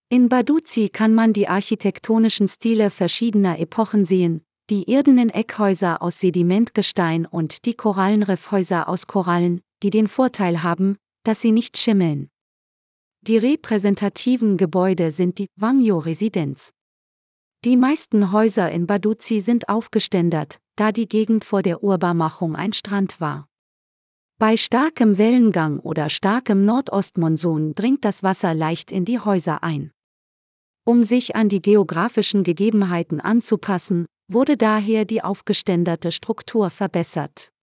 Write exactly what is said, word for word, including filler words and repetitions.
In Baduzi kann man die architektonischen Stile verschiedener Epochen sehen, die irdenen Eckhäuser aus Sedimentgestein und die Korallenriffhäuser aus Korallen, die den Vorteil haben, dass sie nicht schimmeln. Die repräsentativen Gebäude sind die Wangyo-Residenz. Die meisten Häuser in Baduzi sind aufgeständert, da die Gegend vor der Urbarmachung ein Strand war. Bei starkem Wellengang oder starkem Nordostmonsun dringt das Wasser leicht in die Häuser ein. Um sich an die geografischen Gegebenheiten anzupassen, wurde daher die aufgeständerte Struktur verbessert.